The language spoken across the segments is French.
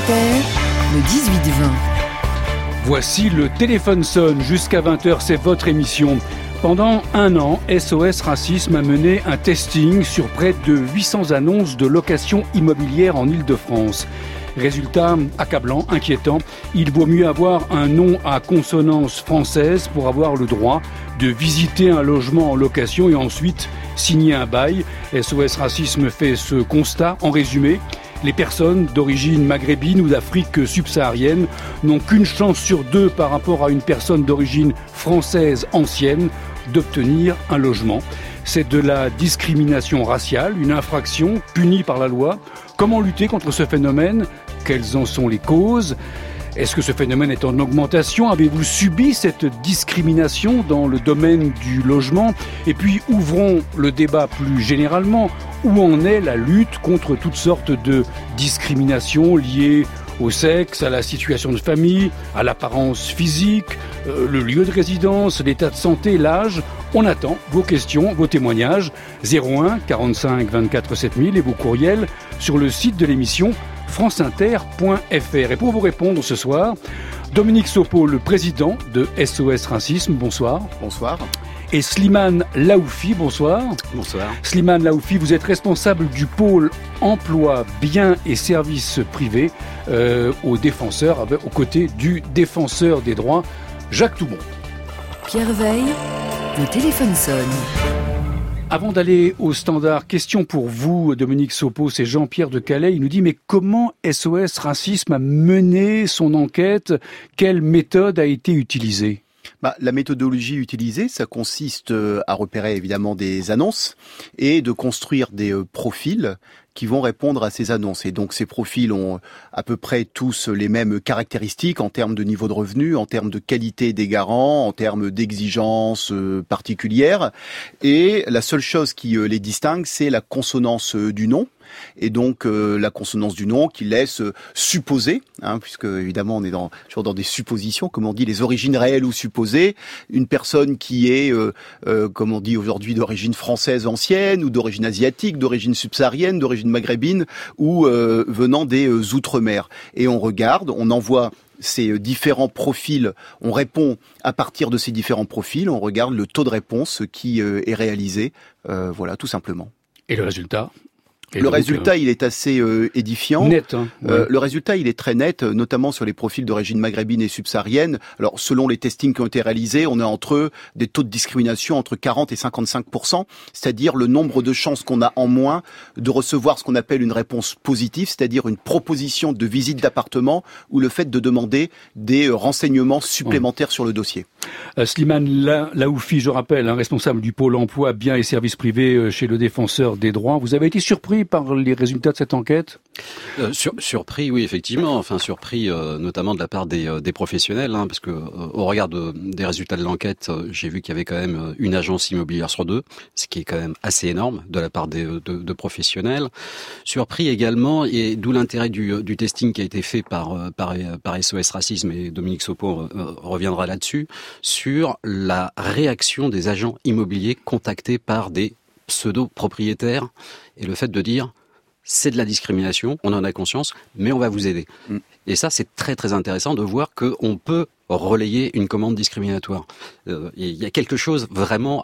Inter, le 18-20. Voici le téléphone sonne. Jusqu'à 20h, c'est votre émission. Pendant un an, SOS Racisme a mené un testing sur près de 800 annonces de location immobilière en Île-de-France. Résultat accablant, inquiétant, il vaut mieux avoir un nom à consonance française pour avoir le droit de visiter un logement en location et ensuite signer un bail. SOS Racisme fait ce constat. En résumé, les personnes d'origine maghrébine ou d'Afrique subsaharienne n'ont qu'une chance sur deux par rapport à une personne d'origine française ancienne d'obtenir un logement. C'est de la discrimination raciale, une infraction punie par la loi. Comment lutter contre ce phénomène ? Quelles en sont les causes ? Est-ce que ce phénomène est en augmentation ? Avez-vous subi cette discrimination dans le domaine du logement ? Et puis ouvrons le débat plus généralement. Où en est la lutte contre toutes sortes de discriminations liées au sexe, à la situation de famille, à l'apparence physique, le lieu de résidence, l'état de santé, l'âge? On attend vos questions, vos témoignages. 01 45 24 7000 et vos courriels sur le site de l'émission franceinter.fr. Et pour vous répondre ce soir, Dominique Sopo, le président de SOS Racisme. Bonsoir. Bonsoir. Et Slimane Laoufi, bonsoir. Bonsoir. Slimane Laoufi, vous êtes responsable du pôle emploi, biens et services privés aux défenseurs, aux côtés du défenseur des droits, Jacques Toubon. Pierre Veille, le téléphone sonne. Avant d'aller au standard, question pour vous, Dominique Sopo, c'est Jean-Pierre de Calais. Il nous dit, mais comment SOS Racisme a mené son enquête ? Quelle méthode a été utilisée ? La méthodologie utilisée, ça consiste à repérer évidemment des annonces et de construire des profils qui vont répondre à ces annonces. Et donc ces profils ont à peu près tous les mêmes caractéristiques en termes de niveau de revenu, en termes de qualité des garants, en termes d'exigences particulières. Et la seule chose qui les distingue, c'est la consonance du nom. Et donc la consonance du nom qui laisse supposer, puisque évidemment on est toujours dans des suppositions, comme on dit, les origines réelles ou supposées, une personne qui est, comme on dit aujourd'hui, d'origine française ancienne, ou d'origine asiatique, d'origine subsaharienne, d'origine maghrébine, ou venant des outre-mer. Et on regarde, on envoie ces différents profils, on répond à partir de ces différents profils, on regarde le taux de réponse qui est réalisé, voilà, tout simplement. Et le résultat ? Le résultat, il est assez édifiant. Net, hein, ouais. Le résultat, il est très net, notamment sur les profils d'origine maghrébine et subsaharienne. Alors, selon les testings qui ont été réalisés, on est entre des taux de discrimination entre 40 et 55%, c'est-à-dire le nombre de chances qu'on a en moins de recevoir ce qu'on appelle une réponse positive, c'est-à-dire une proposition de visite d'appartement ou le fait de demander des renseignements supplémentaires sur le dossier. Slimane Laoufi, je rappelle, responsable du pôle emploi, biens et services privés chez le défenseur des droits. Vous avez été surpris par les résultats de cette enquête ? Surpris, oui, effectivement. Enfin, surpris notamment de la part des professionnels, parce que au regard des résultats de l'enquête, j'ai vu qu'il y avait quand même une agence immobilière sur deux, ce qui est quand même assez énorme de la part de professionnels. Surpris également, et d'où l'intérêt du testing qui a été fait par SOS Racisme, et Dominique Sopo reviendra là-dessus, sur la réaction des agents immobiliers contactés par des pseudo-propriétaires et le fait de dire c'est de la discrimination, on en a conscience, mais on va vous aider. Et ça, c'est très très intéressant de voir qu'on peut relayer une commande discriminatoire. Il y a quelque chose vraiment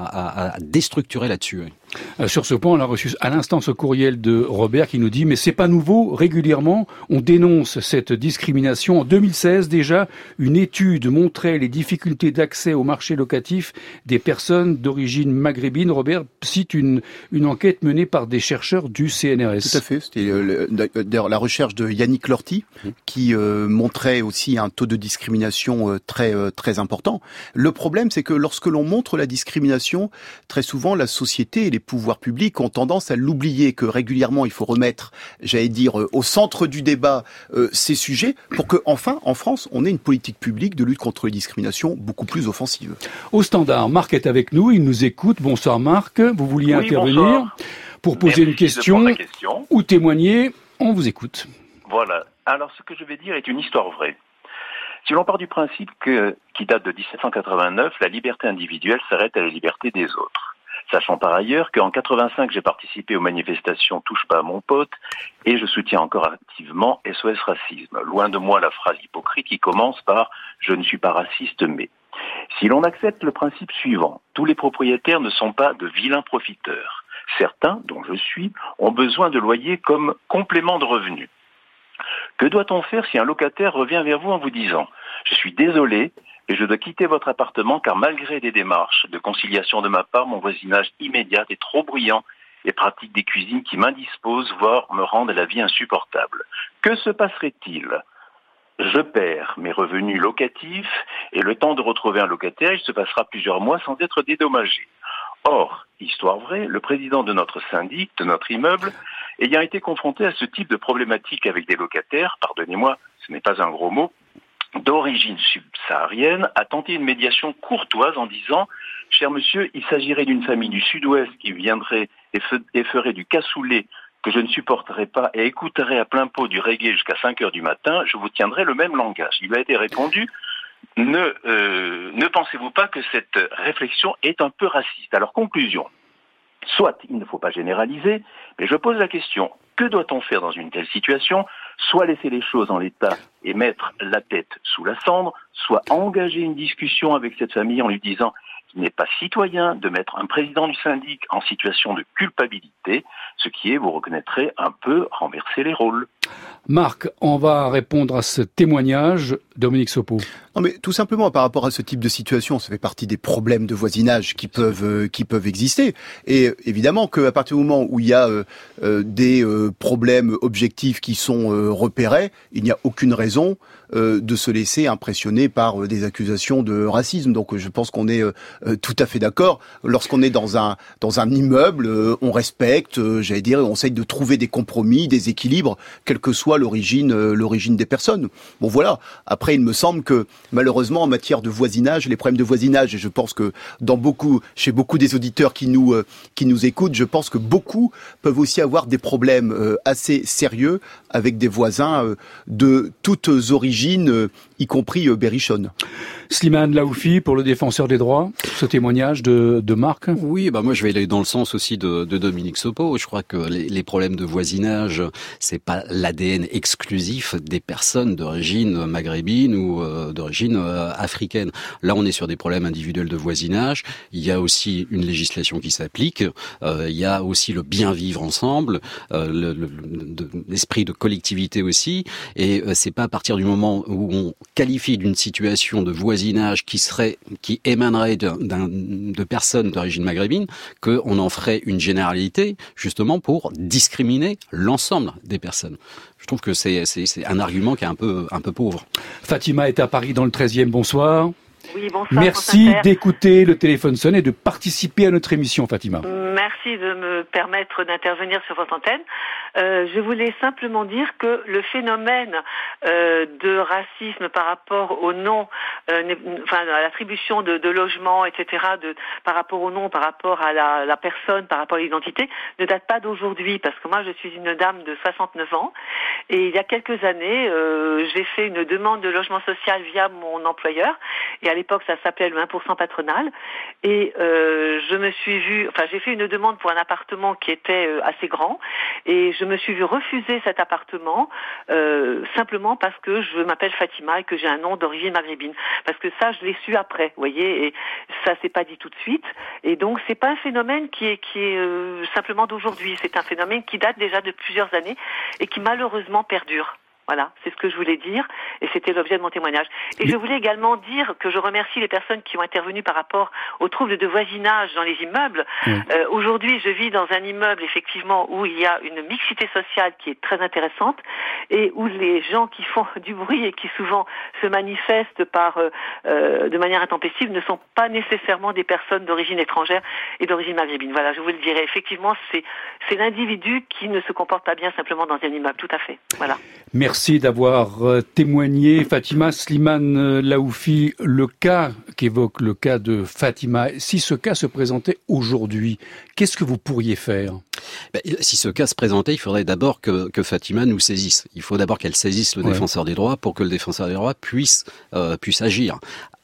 à déstructurer là-dessus. Oui. Sur ce point, on a reçu à l'instant ce courriel de Robert qui nous dit « Mais c'est pas nouveau, régulièrement, on dénonce cette discrimination. En 2016 déjà, une étude montrait les difficultés d'accès au marché locatif des personnes d'origine maghrébine. » Robert cite une enquête menée par des chercheurs du CNRS. Tout à fait. C'était d'ailleurs la recherche de Yannick Lorty qui montrait aussi un taux de discrimination très important. Le problème, c'est que lorsque l'on montre la discrimination, très souvent la société et les pouvoirs publics ont tendance à l'oublier, que régulièrement il faut remettre, j'allais dire, au centre du débat ces sujets pour que, enfin, en France, on ait une politique publique de lutte contre les discriminations beaucoup plus offensive. Au standard, Marc est avec nous, il nous écoute. Bonsoir Marc, vous vouliez intervenir bonsoir. Pour poser une question ou témoigner, on vous écoute. Voilà. Alors, ce que je vais dire est une histoire vraie. Si l'on part du principe qui date de 1789, la liberté individuelle s'arrête à la liberté des autres. Sachant par ailleurs qu'en 85, j'ai participé aux manifestations Touche pas à mon pote et je soutiens encore activement SOS Racisme. Loin de moi la phrase hypocrite qui commence par « je ne suis pas raciste mais ». Si l'on accepte le principe suivant, tous les propriétaires ne sont pas de vilains profiteurs. Certains, dont je suis, ont besoin de loyer comme complément de revenus. Que doit-on faire si un locataire revient vers vous en vous disant « je suis désolé, et je dois quitter votre appartement car malgré des démarches de conciliation de ma part, mon voisinage immédiat est trop bruyant et pratique des cuisines qui m'indisposent, voire me rendent la vie insupportable. Que se passerait-il ? Je perds mes revenus locatifs et le temps de retrouver un locataire, il se passera plusieurs mois sans être dédommagé. Or, histoire vraie, le président de notre syndic, de notre immeuble, ayant été confronté à ce type de problématique avec des locataires, pardonnez-moi, ce n'est pas un gros mot, d'origine subsaharienne, a tenté une médiation courtoise en disant « Cher monsieur, il s'agirait d'une famille du sud-ouest qui viendrait et ferait du cassoulet que je ne supporterais pas et écouterait à plein pot du reggae jusqu'à 5 heures du matin, je vous tiendrai le même langage. » Il lui a été répondu « Ne pensez-vous pas que cette réflexion est un peu raciste ?» Alors conclusion, soit il ne faut pas généraliser, mais je pose la question, que doit-on faire dans une telle situation ? Soit laisser les choses en l'état et mettre la tête sous la cendre, soit engager une discussion avec cette famille en lui disant qu'il n'est pas citoyen de mettre un président du syndic en situation de culpabilité, ce qui est, vous reconnaîtrez, un peu renverser les rôles. Marc, on va répondre à ce témoignage. Dominique Sopo. Non, mais tout simplement par rapport à ce type de situation, ça fait partie des problèmes de voisinage qui peuvent exister. Et évidemment qu'à partir du moment où il y a des problèmes objectifs qui sont repérés, il n'y a aucune raison de se laisser impressionner par des accusations de racisme. Donc je pense qu'on est tout à fait d'accord. Lorsqu'on est dans un immeuble, on respecte, on essaye de trouver des compromis, des équilibres, quelle que soit l'origine des personnes. Bon voilà. Après, il me semble que malheureusement en matière de voisinage, les problèmes de voisinage, et je pense que chez beaucoup des auditeurs qui nous écoutent, je pense que beaucoup peuvent aussi avoir des problèmes assez sérieux avec des voisins de toutes origines, y compris berrichonnes. Slimane Laoufi, pour le défenseur des droits, ce témoignage de Marc. Oui, moi je vais aller dans le sens aussi de Dominique Sopo. Je crois que les problèmes de voisinage, c'est pas l'ADN exclusif des personnes d'origine maghrébine ou d'origine africaine. Là, on est sur des problèmes individuels de voisinage. Il y a aussi une législation qui s'applique. Il y a aussi le bien vivre ensemble, l'esprit de collectivité aussi. Et c'est pas à partir du moment où on qualifie d'une situation de voisinage qui émanerait de personnes d'origine maghrébine qu'on en ferait une généralité justement pour discriminer l'ensemble des personnes. Je trouve que c'est un argument qui est un peu pauvre. Fatima est à Paris dans le 13e. Bonsoir. Oui, bonsoir. Merci d'écouter le téléphone sonne et de participer à notre émission, Fatima. Merci de me permettre d'intervenir sur votre antenne. Je voulais simplement dire que le phénomène de racisme par rapport au nom, à l'attribution de logements, etc., par rapport au nom, par rapport à la personne, par rapport à l'identité, ne date pas d'aujourd'hui. Parce que moi, je suis une dame de 69 ans et il y a quelques années, j'ai fait une demande de logement social via mon employeur. Et à l'époque, ça s'appelait le 1% patronal. Et j'ai fait une demande pour un appartement qui était assez grand. Et je me suis vue refuser cet appartement simplement parce que je m'appelle Fatima et que j'ai un nom d'origine maghrébine. Parce que ça, je l'ai su après, vous voyez, et ça s'est pas dit tout de suite. Et donc, c'est pas un phénomène qui est simplement d'aujourd'hui. C'est un phénomène qui date déjà de plusieurs années et qui malheureusement perdure. Voilà, c'est ce que je voulais dire et c'était l'objet de mon témoignage. Et je voulais également dire que je remercie les personnes qui ont intervenu par rapport aux troubles de voisinage dans les immeubles. Aujourd'hui, je vis dans un immeuble effectivement où il y a une mixité sociale qui est très intéressante et où les gens qui font du bruit et qui souvent se manifestent de manière intempestive ne sont pas nécessairement des personnes d'origine étrangère et d'origine maghrébine. Voilà, je vous le dirais. Effectivement, c'est l'individu qui ne se comporte pas bien simplement dans un immeuble. Tout à fait. Voilà. Merci d'avoir témoigné. Fatima. Slimane Laoufi, le cas qu'évoque le cas de Fatima, si ce cas se présentait aujourd'hui, qu'est-ce que vous pourriez faire ? Si ce cas se présentait, il faudrait d'abord que Fatima nous saisisse. Il faut d'abord qu'elle saisisse le défenseur des droits pour que le défenseur des droits puisse agir. Et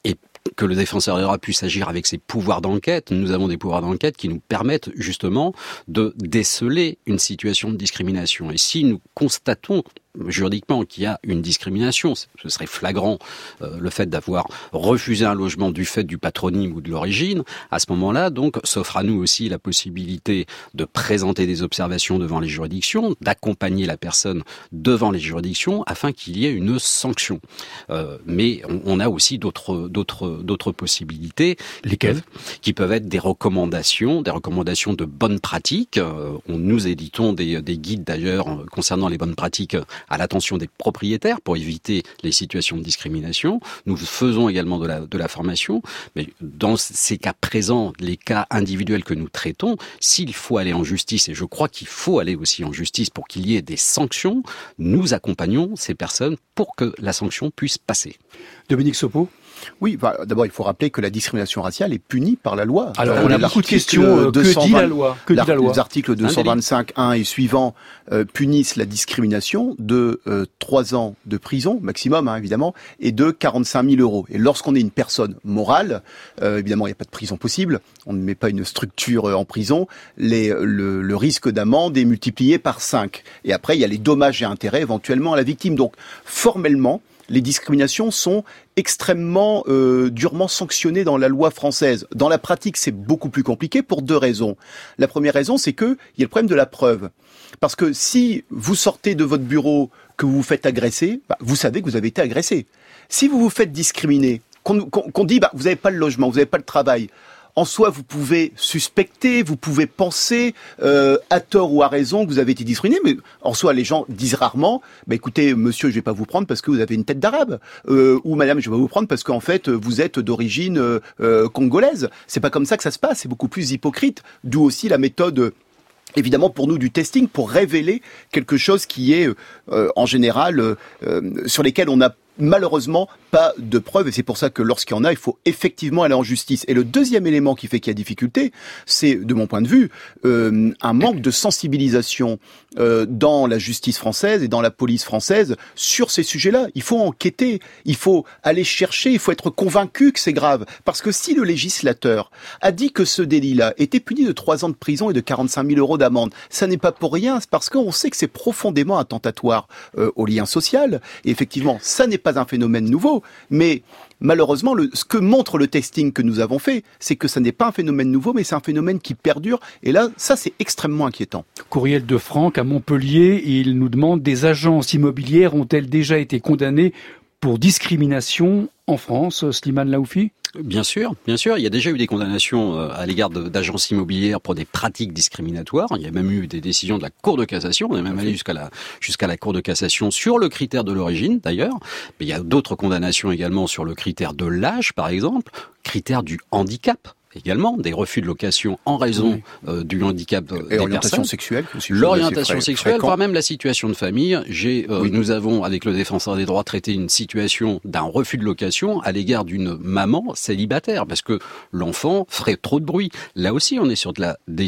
que le défenseur des droits puisse agir avec ses pouvoirs d'enquête. Nous avons des pouvoirs d'enquête qui nous permettent justement de déceler une situation de discrimination. Et si nous constatons juridiquement qu'il y a une discrimination, ce serait flagrant, le fait d'avoir refusé un logement du fait du patronyme ou de l'origine, à ce moment-là, donc, s'offre à nous aussi la possibilité de présenter des observations devant les juridictions, d'accompagner la personne devant les juridictions afin qu'il y ait une sanction. Mais on a aussi d'autres possibilités. Lesquelles ? Qui peuvent être des recommandations de bonnes pratiques. Nous éditons des guides d'ailleurs concernant les bonnes pratiques à l'attention des propriétaires pour éviter les situations de discrimination. Nous faisons également de la formation, mais dans ces cas présents, les cas individuels que nous traitons, s'il faut aller en justice, et je crois qu'il faut aller aussi en justice pour qu'il y ait des sanctions, nous accompagnons ces personnes pour que la sanction puisse passer. Dominique Sopo ? Oui, d'abord il faut rappeler que la discrimination raciale est punie par la loi. Alors on a beaucoup de questions. Que dit la loi ? Les articles 225.1 et suivants punissent la discrimination de 3 ans de prison maximum, évidemment, et de 45 000 euros. Et lorsqu'on est une personne morale, évidemment il n'y a pas de prison possible, on ne met pas une structure en prison, le risque d'amende est multiplié par 5. Et après il y a les dommages et intérêts éventuellement à la victime. Donc formellement, les discriminations sont extrêmement durement sanctionnées dans la loi française. Dans la pratique, c'est beaucoup plus compliqué pour 2 raisons. La première raison, c'est qu'il y a le problème de la preuve. Parce que si vous sortez de votre bureau, que vous vous faites agresser, vous savez que vous avez été agressé. Si vous vous faites discriminer, qu'on dit vous n'avez pas le logement, vous n'avez pas le travail, en soi, vous pouvez suspecter, vous pouvez penser, à tort ou à raison, que vous avez été discriminé, mais en soi, les gens disent rarement, écoutez, monsieur, je vais pas vous prendre parce que vous avez une tête d'arabe, ou madame, je vais pas vous prendre parce qu'en fait, vous êtes d'origine congolaise. C'est pas comme ça que ça se passe, c'est beaucoup plus hypocrite, d'où aussi la méthode évidemment pour nous du testing, pour révéler quelque chose qui est en général sur lesquels on a malheureusement pas de preuves, et c'est pour ça que lorsqu'il y en a, il faut effectivement aller en justice. Et le deuxième élément qui fait qu'il y a difficulté, c'est, de mon point de vue, un manque de sensibilisation dans la justice française et dans la police française sur ces sujets-là. Il faut enquêter, il faut aller chercher, il faut être convaincu que c'est grave. Parce que si le législateur a dit que ce délit-là était puni de 3 ans de prison et de 45 000 euros d'amende, ça n'est pas pour rien, c'est parce qu'on sait que c'est profondément attentatoire au lien social. Et effectivement, ça n'est pas un phénomène nouveau, mais malheureusement, ce que montre le testing que nous avons fait, c'est que ça n'est pas un phénomène nouveau, mais c'est un phénomène qui perdure. Et là, ça, c'est extrêmement inquiétant. Courriel de Franck à Montpellier, il nous demande, des agences immobilières ont-elles déjà été condamnées pour discrimination en France, Slimane Laoufi ? Bien sûr. Il y a déjà eu des condamnations à l'égard d'agences immobilières pour des pratiques discriminatoires. Il y a même eu des décisions de la Cour de cassation. On est même allé jusqu'à la Cour de cassation sur le critère de l'origine, d'ailleurs. Mais il y a d'autres condamnations également sur le critère de l'âge, par exemple, critère du handicap. Également, des refus de location en raison du handicap des l'orientation sexuelle. L'orientation sexuelle, voire même la situation de famille. Nous avons, avec le défenseur des droits, traité une situation d'un refus de location à l'égard d'une maman célibataire, parce que l'enfant ferait trop de bruit. Là aussi, on est sur de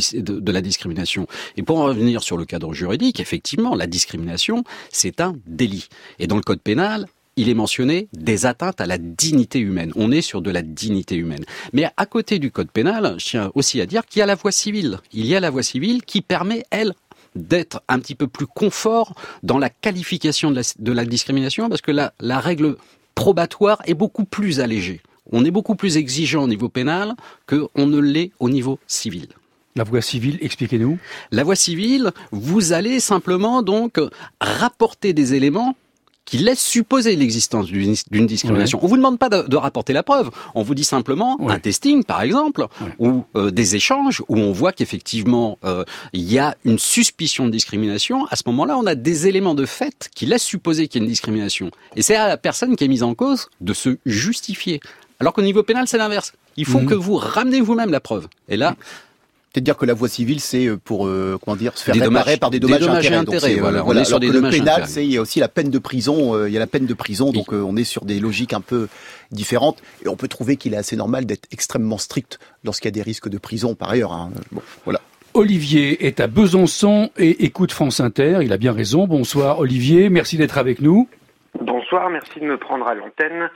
la discrimination. Et pour en revenir sur le cadre juridique, effectivement, la discrimination, c'est un délit. Et dans le code pénal, il est mentionné des atteintes à la dignité humaine. On est sur de la dignité humaine. Mais à côté du code pénal, je tiens aussi à dire qu'il y a la voie civile. Il y a la voie civile qui permet, elle, d'être un petit peu plus confort dans la qualification de la discrimination, parce que la règle probatoire est beaucoup plus allégée. On est beaucoup plus exigeant au niveau pénal qu'on ne l'est au niveau civil. La voie civile, expliquez-nous. La voie civile, vous allez simplement donc rapporter des éléments qui laisse supposer l'existence d'une discrimination. Oui. On vous demande pas de rapporter la preuve. On vous dit simplement un testing, par exemple, ou des échanges où on voit qu'effectivement il y a une suspicion de discrimination. À ce moment-là, on a des éléments de fait qui laissent supposer qu'il y a une discrimination. Et c'est à la personne qui est mise en cause de se justifier. Alors qu'au niveau pénal, c'est l'inverse. Il faut que vous ramenez vous-même la preuve. Et là, c'est-à-dire que la voie civile, c'est pour se faire réparer par des dommages et intérêts. On est sur des dommages et intérêts. Le pénal, il y a aussi la peine de prison. Il y a la peine de prison, donc on est sur des logiques un peu différentes. Et on peut trouver qu'il est assez normal d'être extrêmement strict lorsqu'il y a des risques de prison, par ailleurs. Bon, voilà. Olivier est à Besançon et écoute France Inter. Il a bien raison. Bonsoir Olivier, merci d'être avec nous. Bonsoir. Bonsoir, merci de me prendre à l'antenne.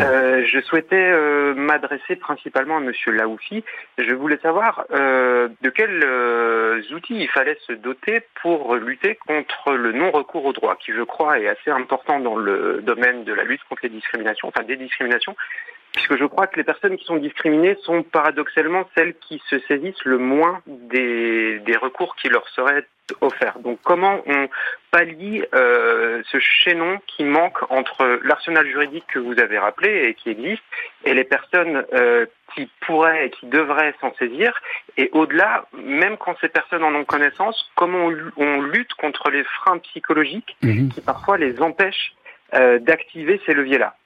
Je souhaitais m'adresser principalement à Monsieur Laoufi. Je voulais savoir de quels outils il fallait se doter pour lutter contre le non-recours au droit, qui je crois est assez important dans le domaine de la lutte contre les discriminations, enfin des discriminations, puisque je crois que les personnes qui sont discriminées sont paradoxalement celles qui se saisissent le moins des recours qui leur seraient offerts. Donc comment on pallie ce chaînon qui manque entre l'arsenal juridique que vous avez rappelé et qui existe et les personnes qui pourraient et qui devraient s'en saisir, et au-delà, même quand ces personnes en ont connaissance, comment on lutte contre les freins psychologiques qui parfois les empêchent d'activer ces leviers-là.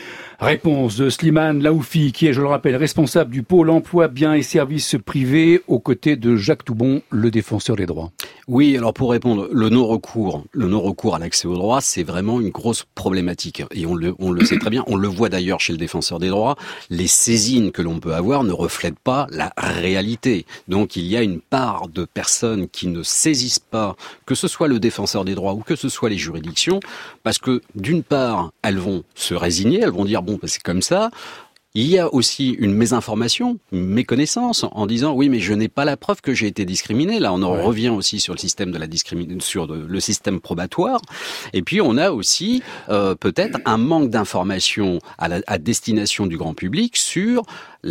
Réponse de Slimane Laoufi, qui est, je le rappelle, responsable du pôle emploi, biens et services privés, aux côtés de Jacques Toubon, le défenseur des droits. Oui, alors pour répondre, le non-recours à l'accès aux droits, c'est vraiment une grosse problématique. Et on le sait très bien, on le voit d'ailleurs chez le défenseur des droits, les saisines que l'on peut avoir ne reflètent pas la réalité. Donc il y a une part de personnes qui ne saisissent pas, que ce soit le défenseur des droits ou que ce soit les juridictions, parce que d'une part, elles vont se résigner, elles vont dire bon, c'est comme ça. Il y a aussi une mésinformation, une méconnaissance, en disant oui, mais je n'ai pas la preuve que j'ai été discriminé. Là, on en revient aussi sur le système de la discrimination, sur le système probatoire. Et puis, on a aussi peut-être un manque d'information à destination du grand public sur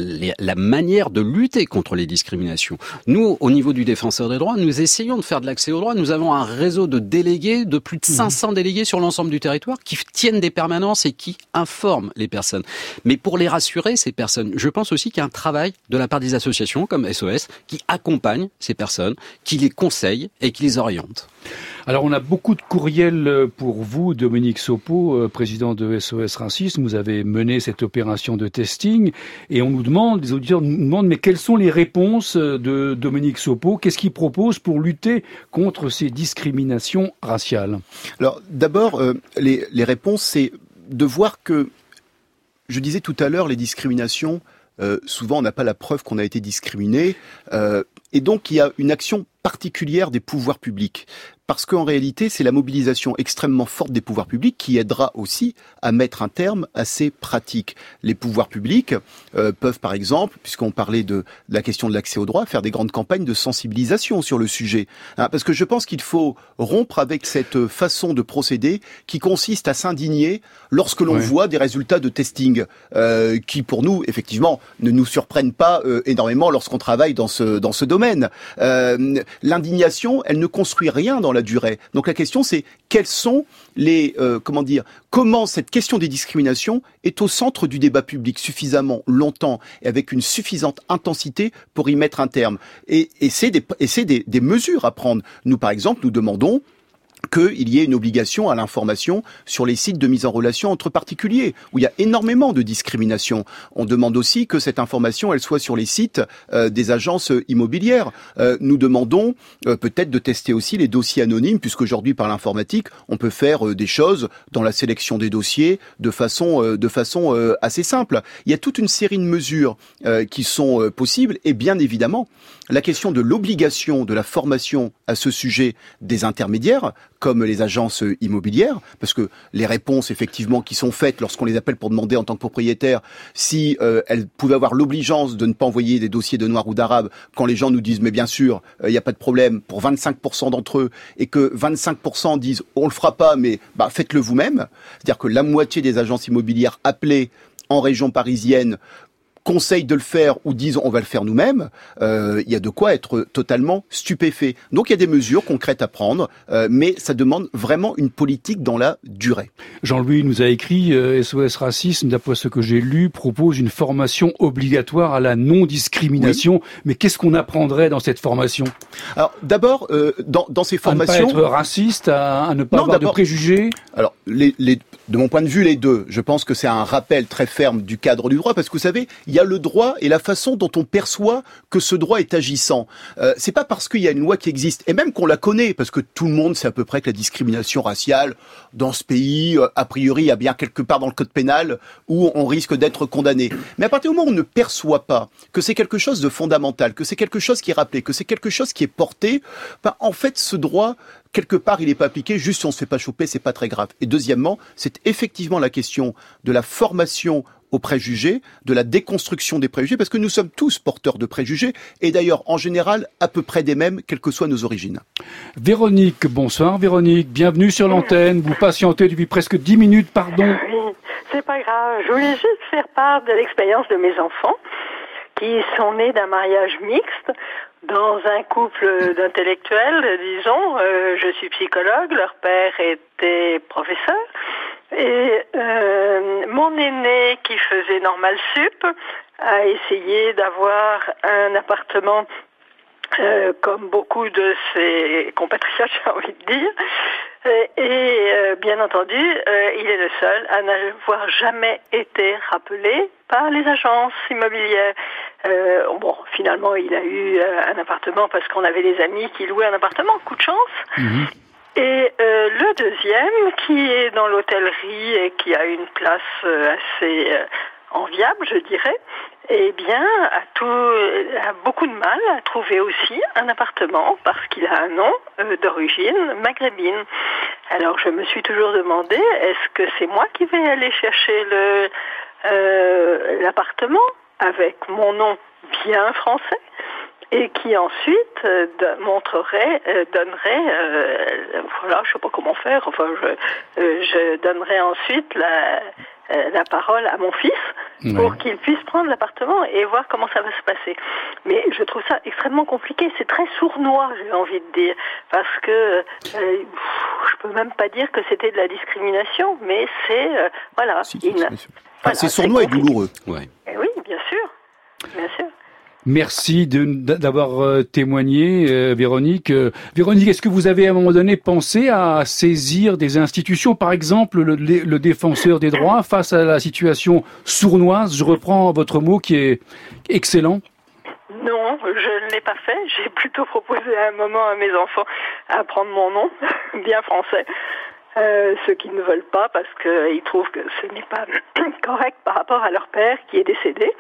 la manière de lutter contre les discriminations. Nous, au niveau du défenseur des droits, nous essayons de faire de l'accès aux droits. Nous avons un réseau de délégués, de plus de 500 délégués sur l'ensemble du territoire, qui tiennent des permanences et qui informent les personnes. Mais pour les rassurer, ces personnes, je pense aussi qu'il y a un travail de la part des associations comme SOS qui accompagnent ces personnes, qui les conseillent et qui les orientent. Alors, on a beaucoup de courriels pour vous, Dominique Sopo, président de SOS Racisme. Vous avez mené cette opération de testing et on nous demande, les auditeurs nous demandent, mais quelles sont les réponses de Dominique Sopo? Qu'est-ce qu'il propose pour lutter contre ces discriminations raciales? Alors, d'abord, les réponses, c'est de voir que, je disais tout à l'heure, les discriminations, souvent on n'a pas la preuve qu'on a été discriminé, et donc il y a une action particulière des pouvoirs publics. Parce qu'en réalité, c'est la mobilisation extrêmement forte des pouvoirs publics qui aidera aussi à mettre un terme à ces pratiques. Les pouvoirs publics peuvent, par exemple, puisqu'on parlait de la question de l'accès au droit, faire des grandes campagnes de sensibilisation sur le sujet. Parce que je pense qu'il faut rompre avec cette façon de procéder qui consiste à s'indigner lorsque l'on voit des résultats de testing qui, pour nous, effectivement, ne nous surprennent pas énormément lorsqu'on travaille dans ce domaine. L'indignation, elle ne construit rien dans la durée. Donc la question, c'est quels sont les comment cette question des discriminations est au centre du débat public suffisamment longtemps et avec une suffisante intensité pour y mettre un terme. Et c'est des mesures à prendre. Nous, par exemple, nous demandons qu'il y ait une obligation à l'information sur les sites de mise en relation entre particuliers, où il y a énormément de discrimination. On demande aussi que cette information, elle soit sur les sites des agences immobilières. Nous demandons peut-être de tester aussi les dossiers anonymes, puisqu'aujourd'hui, par l'informatique, on peut faire des choses dans la sélection des dossiers de façon assez simple. Il y a toute une série de mesures qui sont possibles, et bien évidemment, la question de l'obligation de la formation à ce sujet des intermédiaires, comme les agences immobilières, parce que les réponses effectivement qui sont faites lorsqu'on les appelle pour demander en tant que propriétaire si elles pouvaient avoir l'obligeance de ne pas envoyer des dossiers de noirs ou d'arabes, quand les gens nous disent mais bien sûr il n'y a pas de problème pour 25% d'entre eux, et que 25% disent on le fera pas mais faites-le vous-même, c'est-à-dire que la moitié des agences immobilières appelées en région parisienne conseillent de le faire ou disent on va le faire nous-mêmes, il y a de quoi être totalement stupéfait. Donc il y a des mesures concrètes à prendre, mais ça demande vraiment une politique dans la durée. Jean-Louis nous a écrit SOS Racisme, d'après ce que j'ai lu, propose une formation obligatoire à la non-discrimination. Oui. Mais qu'est-ce qu'on apprendrait dans cette formation? Alors d'abord, dans ces formations... À ne pas être raciste, à ne pas avoir de préjugés. Alors, de mon point de vue, les deux. Je pense que c'est un rappel très ferme du cadre du droit, parce que vous savez, Il y a le droit et la façon dont on perçoit que ce droit est agissant. C'est pas parce qu'il y a une loi qui existe, et même qu'on la connaît, parce que tout le monde sait à peu près que la discrimination raciale dans ce pays, a priori, il y a bien quelque part dans le code pénal où on risque d'être condamné. Mais à partir du moment où on ne perçoit pas que c'est quelque chose de fondamental, que c'est quelque chose qui est rappelé, que c'est quelque chose qui est porté, en fait, ce droit, quelque part, il n'est pas appliqué, juste si on ne se fait pas choper, c'est pas très grave. Et deuxièmement, c'est effectivement la question de la formation aux préjugés, de la déconstruction des préjugés, parce que nous sommes tous porteurs de préjugés, et d'ailleurs, en général, à peu près des mêmes, quelles que soient nos origines. Véronique, bonsoir Véronique, bienvenue sur l'antenne, vous patientez depuis presque 10 minutes, pardon. Oui, c'est pas grave, je voulais juste faire part de l'expérience de mes enfants, qui sont nés d'un mariage mixte, dans un couple d'intellectuels, disons. Je suis psychologue, leur père était professeur. Et mon aîné, qui faisait Normal Sup, a essayé d'avoir un appartement comme beaucoup de ses compatriotes, j'ai envie de dire. Et bien entendu, il est le seul à n'avoir jamais été rappelé par les agences immobilières. Bon, finalement, il a eu un appartement parce qu'on avait des amis qui louaient un appartement, coup de chance. Mmh. Et le deuxième, qui est dans l'hôtellerie et qui a une place assez enviable, je dirais, eh bien, a beaucoup de mal à trouver aussi un appartement parce qu'il a un nom d'origine maghrébine. Alors, je me suis toujours demandé, est-ce que c'est moi qui vais aller chercher l'appartement avec mon nom bien français et qui ensuite donnerait, voilà, je sais pas comment faire, enfin, je donnerai ensuite la parole à mon fils pour qu'il puisse prendre l'appartement et voir comment ça va se passer. Mais je trouve ça extrêmement compliqué, c'est très sournois, j'ai envie de dire, parce que je peux même pas dire que c'était de la discrimination, mais c'est, voilà. C'est sournois et douloureux. Ouais. Et oui, bien sûr, bien sûr. Merci d'avoir témoigné, Véronique. Véronique, est-ce que vous avez à un moment donné pensé à saisir des institutions, par exemple le défenseur des droits, face à la situation sournoise? Je reprends votre mot qui est excellent. Non, je ne l'ai pas fait. J'ai plutôt proposé à un moment à mes enfants à prendre mon nom, bien français. Ceux qui ne veulent pas parce qu'ils trouvent que ce n'est pas correct par rapport à leur père qui est décédé.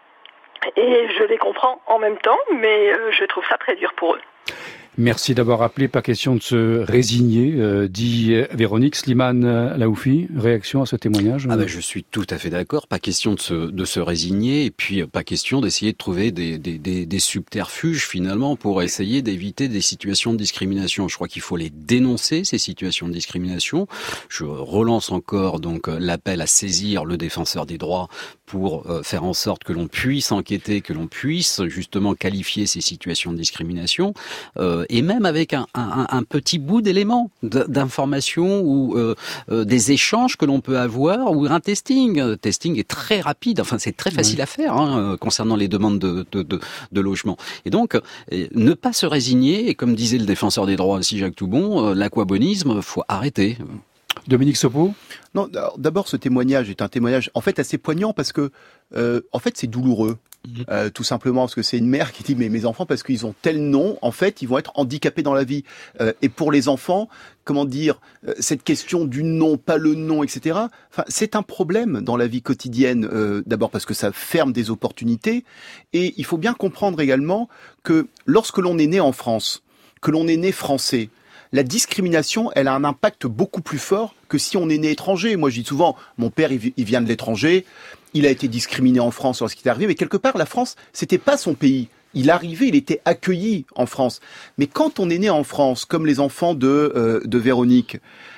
Et je les comprends en même temps, mais je trouve ça très dur pour eux. Merci d'avoir appelé, pas question de se résigner, dit Véronique. Slimane Laoufi, réaction à ce témoignage? Je suis tout à fait d'accord, pas question de se résigner, et puis pas question d'essayer de trouver des subterfuges finalement pour essayer d'éviter des situations de discrimination. Je crois qu'il faut les dénoncer, ces situations de discrimination. Je relance encore donc l'appel à saisir le défenseur des droits pour faire en sorte que l'on puisse enquêter, que l'on puisse justement qualifier ces situations de discrimination, et même avec un petit bout d'éléments d'information ou des échanges que l'on peut avoir, ou un testing. Testing est très rapide, enfin c'est très facile à faire concernant les demandes de logement. Et donc, ne pas se résigner, et comme disait le défenseur des droits aussi, Jacques Toubon, l'aquabonisme, faut arrêter. Dominique Sopo? Non, d'abord ce témoignage est un témoignage en fait assez poignant parce que en fait c'est douloureux. Tout simplement parce que c'est une mère qui dit mais mes enfants, parce qu'ils ont tel nom, en fait ils vont être handicapés dans la vie, et pour les enfants, comment dire, cette question du nom, pas le nom, etc. Enfin, c'est un problème dans la vie quotidienne, d'abord parce que ça ferme des opportunités, et il faut bien comprendre également que lorsque l'on est né en France, que l'on est né français, la discrimination, elle a un impact beaucoup plus fort que si on est né étranger. Moi, je dis souvent, mon père, il vient de l'étranger, il a été discriminé en France lorsqu'il est arrivé, mais quelque part, la France, c'était pas son pays. Il arrivait, il était accueilli en France. Mais quand on est né en France, comme les enfants de Véronique,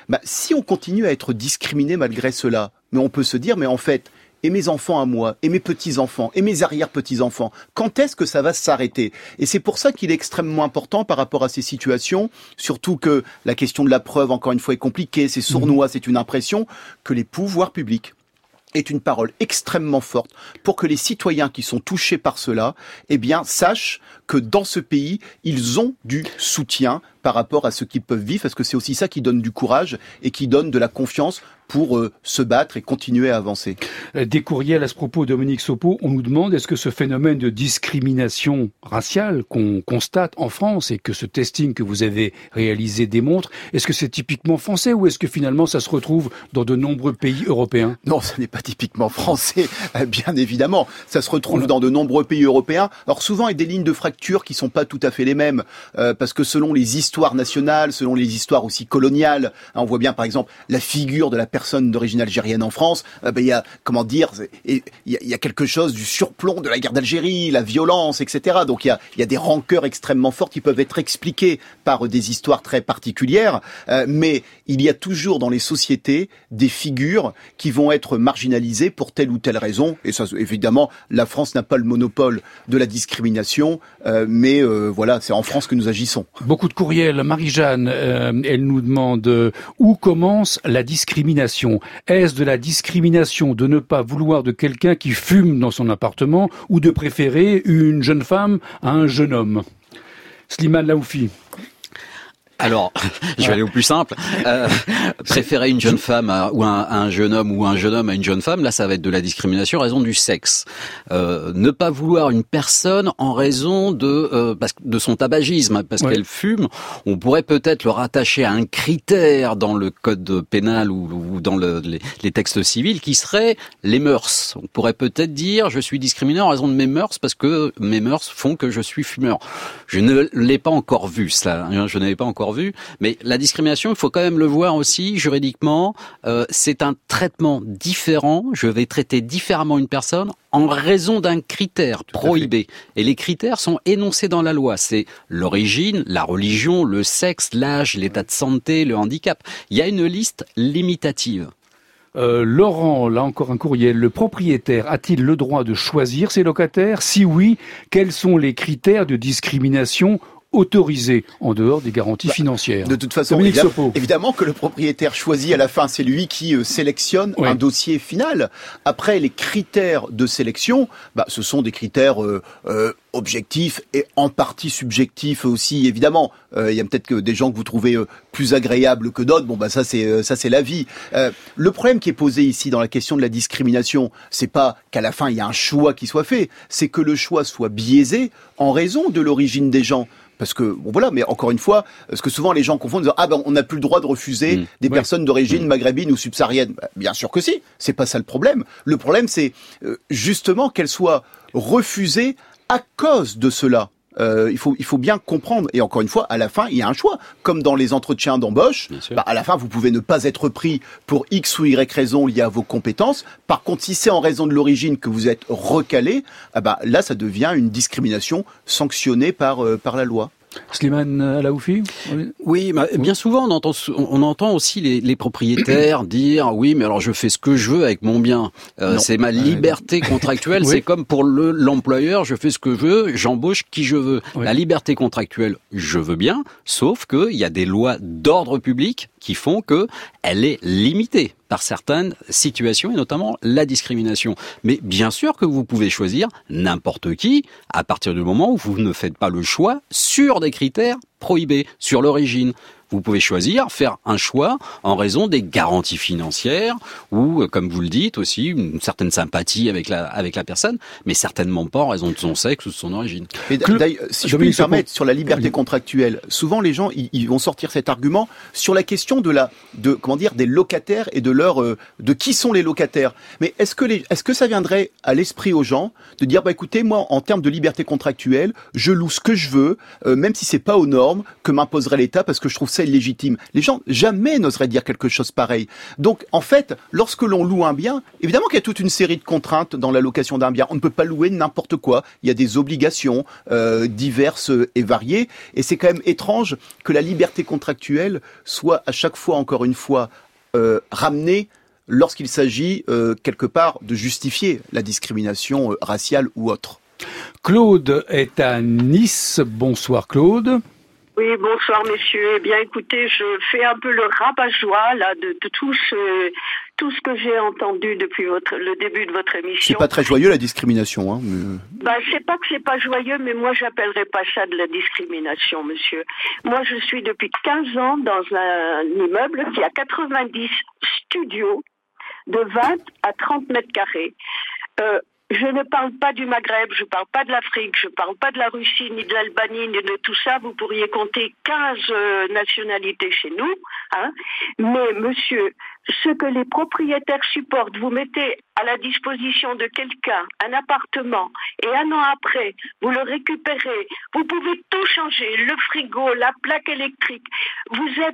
si on continue à être discriminé malgré cela, mais on peut se dire, mais en fait, et mes enfants à moi, et mes petits-enfants, et mes arrière-petits-enfants, quand est-ce que ça va s'arrêter? Et c'est pour ça qu'il est extrêmement important par rapport à ces situations, surtout que la question de la preuve, encore une fois, est compliquée, c'est sournois, c'est une impression, que les pouvoirs publics est une parole extrêmement forte pour que les citoyens qui sont touchés par cela, sachent que dans ce pays, ils ont du soutien par rapport à ce qu'ils peuvent vivre, parce que c'est aussi ça qui donne du courage et qui donne de la confiance pour se battre et continuer à avancer. Des courriels à ce propos, Dominique Sopo, on nous demande est-ce que ce phénomène de discrimination raciale qu'on constate en France et que ce testing que vous avez réalisé démontre, est-ce que c'est typiquement français ou est-ce que finalement ça se retrouve dans de nombreux pays européens? Non, ce n'est pas typiquement français, bien évidemment. Ça se retrouve dans de nombreux pays européens. Alors souvent, il y a des lignes de fracture qui sont pas tout à fait les mêmes, parce que selon les histoires nationales, selon les histoires aussi coloniales, on voit bien par exemple la figure de la personne d'origine algérienne en France, il y a, comment dire, il y a quelque chose du surplomb de la guerre d'Algérie, la violence, etc. Donc il y a des rancœurs extrêmement fortes qui peuvent être expliquées par des histoires très particulières, mais il y a toujours dans les sociétés des figures qui vont être marginalisées pour telle ou telle raison. Et ça, évidemment, la France n'a pas le monopole de la discrimination, mais voilà, c'est en France que nous agissons. Beaucoup de courriels. Marie-Jeanne, elle nous demande où commence la discrimination. Est-ce de la discrimination de ne pas vouloir de quelqu'un qui fume dans son appartement ou de préférer une jeune femme à un jeune homme? Slimane Laoufi. Alors, je vais aller au plus simple. Préférer une jeune femme à un jeune homme ou un jeune homme à une jeune femme, là, ça va être de la discrimination en raison du sexe. Ne pas vouloir une personne en raison de son tabagisme, parce qu'elle fume, on pourrait peut-être le rattacher à un critère dans le code pénal ou dans les textes civils qui serait les mœurs. On pourrait peut-être dire je suis discriminé en raison de mes mœurs parce que mes mœurs font que je suis fumeur. Je ne l'ai pas encore vu, cela. Je n'avais pas encore vu, mais la discrimination, il faut quand même le voir aussi juridiquement, c'est un traitement différent, je vais traiter différemment une personne en raison d'un critère prohibé. Et les critères sont énoncés dans la loi, c'est l'origine, la religion, le sexe, l'âge, l'état de santé, le handicap. Il y a une liste limitative. Laurent, là encore un courriel. Le propriétaire a-t-il le droit de choisir ses locataires? Si oui, quels sont les critères de discrimination autorisé en dehors des garanties financières? De toute façon, évidemment que le propriétaire choisit à la fin, c'est lui qui sélectionne un dossier final. Après, les critères de sélection, ce sont des critères objectifs et en partie subjectifs aussi, évidemment. Il y a peut-être que des gens que vous trouvez plus agréables que d'autres. Ça c'est la vie. Le problème qui est posé ici dans la question de la discrimination, c'est pas qu'à la fin il y a un choix qui soit fait, c'est que le choix soit biaisé en raison de l'origine des gens. Parce que, mais encore une fois, ce que souvent les gens confondent, en disant, on n'a plus le droit de refuser des personnes d'origine maghrébine ou subsaharienne. Bien sûr que si, c'est pas ça le problème. Le problème, c'est justement qu'elles soient refusées à cause de cela. Il faut bien comprendre, et encore une fois, à la fin, il y a un choix. Comme dans les entretiens d'embauche, à la fin, vous pouvez ne pas être pris pour X ou Y raison liée à vos compétences. Par contre, si c'est en raison de l'origine que vous êtes recalé, là, ça devient une discrimination sanctionnée par la loi. Slimane Laoufi? Oui, bien souvent on entend aussi les propriétaires dire oui, mais alors je fais ce que je veux avec mon bien. C'est ma liberté contractuelle. C'est comme pour l'employeur, je fais ce que je veux, j'embauche qui je veux. La liberté contractuelle, je veux bien, sauf que il y a des lois d'ordre public qui font que elle est limitée par certaines situations et notamment la discrimination. Mais bien sûr que vous pouvez choisir n'importe qui à partir du moment où vous ne faites pas le choix sur des critères prohibés, sur l'origine. Vous pouvez choisir, faire un choix en raison des garanties financières ou, comme vous le dites aussi, une certaine sympathie avec la personne, mais certainement pas en raison de son sexe ou de son origine. Et d'ailleurs, si je peux me permettre, sur la liberté contractuelle, souvent les gens ils vont sortir cet argument sur la question des locataires et de qui sont les locataires. Mais est-ce que ça viendrait à l'esprit aux gens de dire écoutez, moi en termes de liberté contractuelle, je loue ce que je veux, même si c'est pas aux normes que m'imposerait l'État parce que je trouve ça illégitime. Les gens jamais n'oseraient dire quelque chose pareil. Donc, en fait, lorsque l'on loue un bien, évidemment qu'il y a toute une série de contraintes dans la location d'un bien. On ne peut pas louer n'importe quoi. Il y a des obligations diverses et variées. Et c'est quand même étrange que la liberté contractuelle soit à chaque fois, encore une fois, ramenée lorsqu'il s'agit quelque part de justifier la discrimination raciale ou autre. Claude est à Nice. Bonsoir Claude. Oui, bonsoir messieurs. Eh bien écoutez, je fais un peu le rabat-joie là de tout tout ce que j'ai entendu depuis le début de votre émission. C'est pas très joyeux la discrimination, hein. Je sais pas que c'est pas joyeux, mais moi j'appellerais pas ça de la discrimination, monsieur. Moi je suis depuis 15 ans dans un immeuble qui a 90 studios de 20 à 30 mètres carrés. Je ne parle pas du Maghreb, je parle pas de l'Afrique, je parle pas de la Russie, ni de l'Albanie, ni de tout ça. Vous pourriez compter 15 nationalités chez nous, hein. Mais monsieur, ce que les propriétaires supportent, vous mettez à la disposition de quelqu'un un appartement et un an après, vous le récupérez, vous pouvez tout changer, le frigo, la plaque électrique. Vous êtes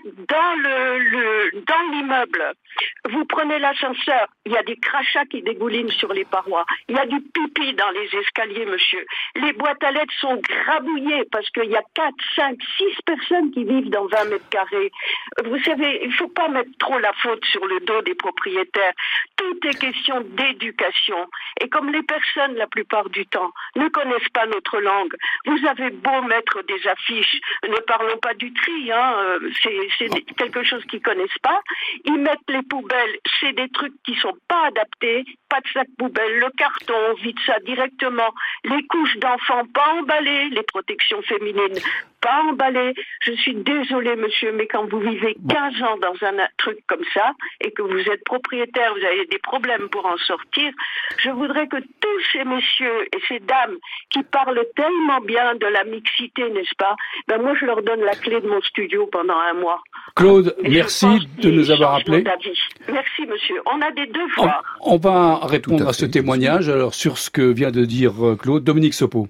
dans l'immeuble, vous prenez l'ascenseur, il y a des crachats qui dégoulinent sur les parois, il y a du pipi dans les escaliers, monsieur. Les boîtes à lettres sont grabouillées parce qu'il y a 4, 5, 6 personnes qui vivent dans 20 mètres carrés. Vous savez, il ne faut pas mettre trop la faute sur le dos des propriétaires. Tout est question d'éducation. Et comme les personnes, la plupart du temps, ne connaissent pas notre langue, vous avez beau mettre des affiches, ne parlons pas du tri, hein, c'est quelque chose qu'ils connaissent pas. Ils mettent les poubelles, c'est des trucs qui sont pas adaptés, pas de sac poubelle, le carton, on vide ça directement, les couches d'enfants pas emballées, les protections féminines pas emballées. Je suis désolée, monsieur, mais quand vous vivez 15 ans dans un truc comme ça et que vous êtes propriétaire, vous avez des problèmes pour en sortir, je voudrais que tous ces messieurs et ces dames qui parlent tellement bien de la mixité, n'est-ce pas, moi je leur donne la clé de mon studio pendant un mois. Claude, merci de nous avoir appelés. Merci, monsieur. On a des devoirs. On va répondre à ce témoignage. Alors, sur ce que vient de dire Claude, Dominique Sopo.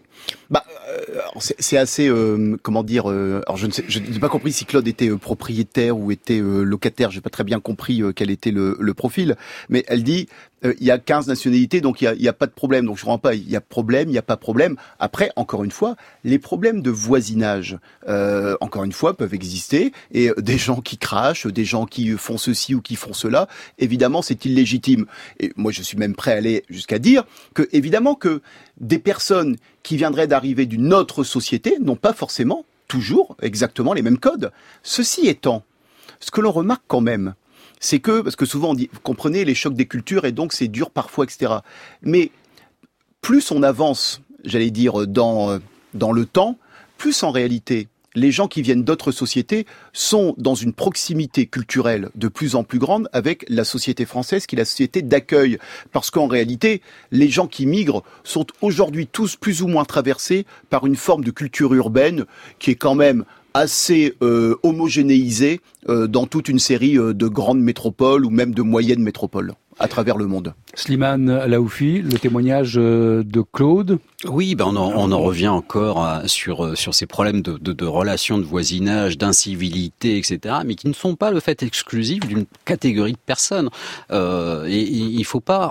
C'est assez, comment dire. Alors, je n'ai pas compris si Claude était propriétaire ou était locataire. J'ai pas très bien compris quel était le profil. Mais elle dit, il y a 15 nationalités, donc il y a pas de problème. Donc je comprends pas. Il y a problème, il y a pas problème. Après, encore une fois, les problèmes de voisinage, encore une fois, peuvent exister. Et des gens qui crachent, des gens qui font ceci ou qui font cela, évidemment, c'est illégitime. Et moi, je suis même prêt à aller jusqu'à dire que, évidemment, que des personnes qui viendraient d'arriver d'une autre société n'ont pas forcément toujours exactement les mêmes codes. Ceci étant, ce que l'on remarque quand même, c'est que, parce que souvent on dit, vous comprenez, les chocs des cultures, et donc c'est dur parfois, etc. Mais plus on avance, j'allais dire, dans le temps, plus en réalité, les gens qui viennent d'autres sociétés sont dans une proximité culturelle de plus en plus grande avec la société française, qui est la société d'accueil. Parce qu'en réalité, les gens qui migrent sont aujourd'hui tous plus ou moins traversés par une forme de culture urbaine qui est quand même assez homogénéisée dans toute une série de grandes métropoles ou même de moyennes métropoles à travers le monde. Slimane Laoufi, le témoignage de Claude. Oui, on en revient encore sur ces problèmes de relations de voisinage, d'incivilité, etc., mais qui ne sont pas le fait exclusif d'une catégorie de personnes. Et il faut pas,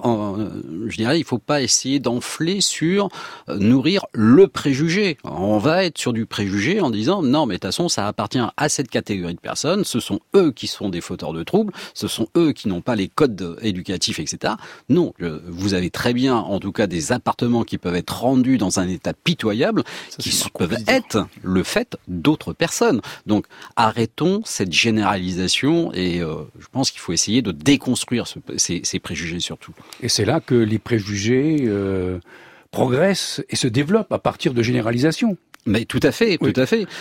il faut pas essayer d'enfler sur nourrir le préjugé. On va être sur du préjugé en disant non, mais de toute façon, ça appartient à cette catégorie de personnes. Ce sont eux qui sont des fauteurs de troubles. Ce sont eux qui n'ont pas les codes éducatifs, etc. Non, vous avez très bien, en tout cas, des appartements qui peuvent être rendus dans un état pitoyable, qui peuvent être le fait d'autres personnes. Donc, arrêtons cette généralisation et je pense qu'il faut essayer de déconstruire ces préjugés surtout. Et c'est là que les préjugés progressent et se développent à partir de généralisations. Mais tout à fait, oui. Tout à fait.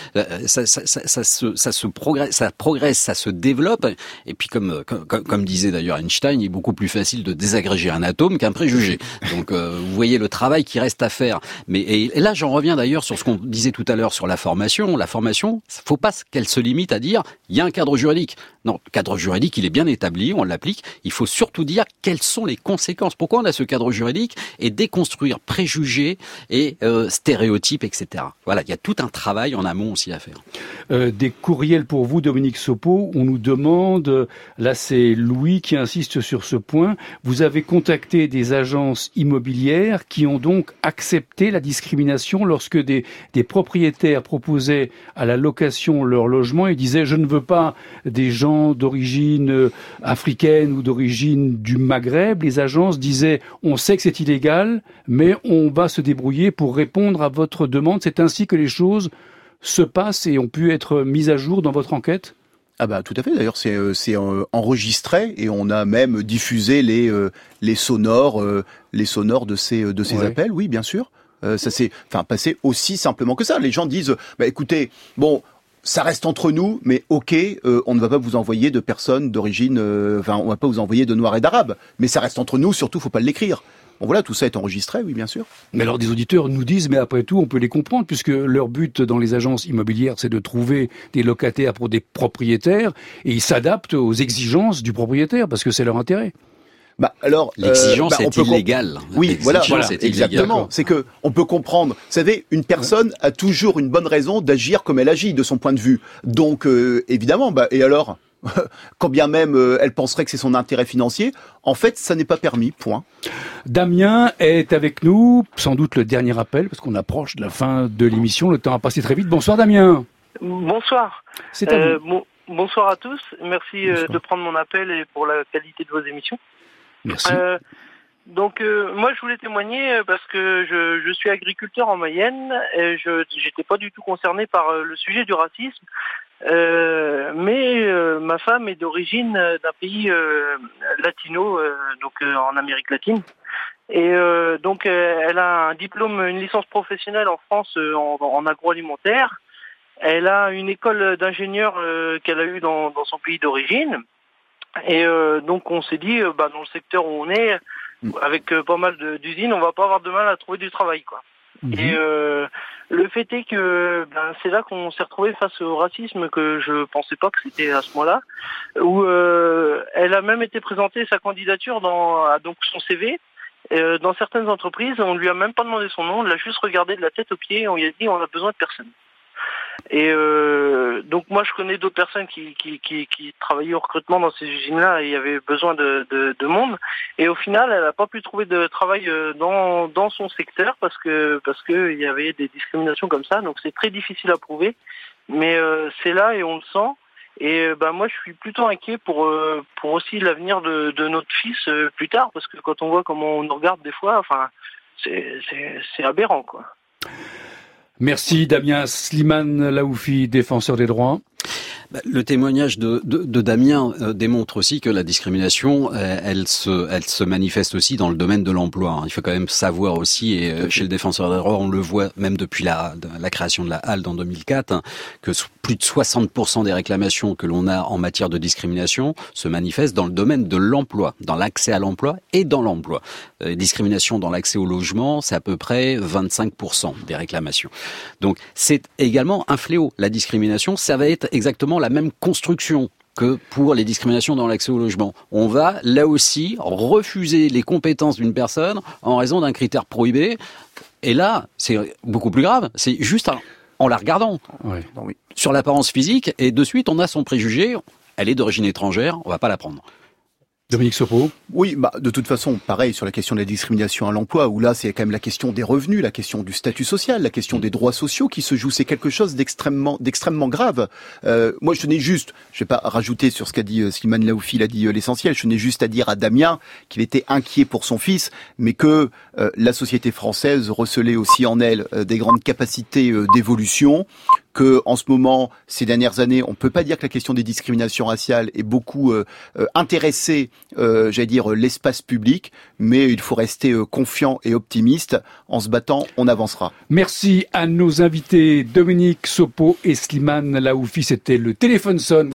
Ça progresse, ça se développe. Et puis comme disait d'ailleurs Einstein, il est beaucoup plus facile de désagréger un atome qu'un préjugé. Donc vous voyez le travail qui reste à faire. Mais et là j'en reviens d'ailleurs sur ce qu'on disait tout à l'heure sur la formation. La formation, faut pas qu'elle se limite à dire il y a un cadre juridique. Non, le cadre juridique, il est bien établi, on l'applique. Il faut surtout dire quelles sont les conséquences. Pourquoi on a ce cadre juridique et déconstruire préjugés et stéréotypes, etc. Voilà, il y a tout un travail en amont aussi à faire. Des courriels pour vous, Dominique Sopo. On nous demande, là c'est Louis qui insiste sur ce point, vous avez contacté des agences immobilières qui ont donc accepté la discrimination lorsque des propriétaires proposaient à la location leur logement et disaient je ne veux pas des gens d'origine africaine ou d'origine du Maghreb. Les agences disaient on sait que c'est illégal, mais on va se débrouiller pour répondre à votre demande. C'est ainsi que les choses se passent et ont pu être mises à jour dans votre enquête ? Ah bah tout à fait. D'ailleurs, c'est enregistré et on a même diffusé les sonores de ces appels. Oui, bien sûr. Ça s'est passé aussi simplement que ça. Les gens disent écoutez, bon, ça reste entre nous, mais ok, on ne va pas vous envoyer de personnes d'origine, on va pas vous envoyer de Noirs et d'Arabes, mais ça reste entre nous. Surtout, faut pas l'écrire. Bon voilà, tout ça est enregistré, oui, bien sûr. Mais alors des auditeurs nous disent, mais après tout, on peut les comprendre, puisque leur but dans les agences immobilières, c'est de trouver des locataires pour des propriétaires, et ils s'adaptent aux exigences du propriétaire, parce que c'est leur intérêt. L'exigence est illégale. Oui, voilà, exactement. C'est que on peut comprendre. Vous savez, une personne a toujours une bonne raison d'agir comme elle agit, de son point de vue. Donc, évidemment, et alors, quand bien même elle penserait que c'est son intérêt financier, en fait, ça n'est pas permis. Point. Damien est avec nous, sans doute le dernier appel, parce qu'on approche de la fin de l'émission. Le temps a passé très vite. Bonsoir, Damien. Bonsoir. C'est à vous. Bonsoir à tous. Merci de prendre mon appel et pour la qualité de vos émissions. Merci. Moi, je voulais témoigner parce que je suis agriculteur en Mayenne et j'étais pas du tout concerné par le sujet du racisme. Mais ma femme est d'origine d'un pays latino, en Amérique latine. Et elle a un diplôme, une licence professionnelle en France en agroalimentaire. Elle a une école d'ingénieur qu'elle a eue dans son pays d'origine. Et donc on s'est dit, dans le secteur où on est, avec pas mal d'usines, on va pas avoir de mal à trouver du travail, quoi. Et le fait est que c'est là qu'on s'est retrouvé face au racisme que je pensais pas que c'était à ce moment-là, où elle a même été présentée sa candidature donc son CV. Dans certaines entreprises, on lui a même pas demandé son nom, on l'a juste regardé de la tête aux pieds et on lui a dit on a besoin de personne. Et donc moi je connais d'autres personnes qui travaillaient au recrutement dans ces usines-là et il y avait besoin de monde. Et au final, elle n'a pas pu trouver de travail dans son secteur parce que il y avait des discriminations comme ça. Donc c'est très difficile à prouver, mais c'est là et on le sent. Et moi je suis plutôt inquiet pour aussi l'avenir de notre fils plus tard parce que quand on voit comment on nous regarde des fois, c'est aberrant, quoi. Merci Damien. Slimane Laoufi, défenseur des droits. Le témoignage de Damien démontre aussi que la discrimination, elle se manifeste aussi dans le domaine de l'emploi. Il faut quand même savoir aussi, et chez le défenseur des droits, on le voit même depuis la création de la HALD en 2004, que plus de 60% des réclamations que l'on a en matière de discrimination se manifestent dans le domaine de l'emploi, dans l'accès à l'emploi et dans l'emploi. Discrimination dans l'accès au logement, c'est à peu près 25% des réclamations. Donc c'est également un fléau. La discrimination, ça va être exactement la même construction que pour les discriminations dans l'accès au logement. On va, là aussi, refuser les compétences d'une personne en raison d'un critère prohibé. Et là, c'est beaucoup plus grave. C'est juste en la regardant. Oui. Sur l'apparence physique, et de suite, on a son préjugé. Elle est d'origine étrangère, on va pas la prendre. Dominique Sopo. Oui, de toute façon, pareil sur la question de la discrimination à l'emploi, où là c'est quand même la question des revenus, la question du statut social, la question des droits sociaux qui se joue. C'est quelque chose d'extrêmement grave. Moi, je tenais juste, je vais pas rajouter sur ce qu'a dit Slimane Laoufi, il a dit l'essentiel. Je tenais juste à dire à Damien qu'il était inquiet pour son fils, mais que la société française recelait aussi en elle des grandes capacités d'évolution. Que en ce moment, ces dernières années, on peut pas dire que la question des discriminations raciales est beaucoup intéressée, l'espace public, mais il faut rester confiant et optimiste. En se battant, on avancera. Merci à nos invités Dominique Sopo et Slimane Laoufi. C'était le téléphone sonne.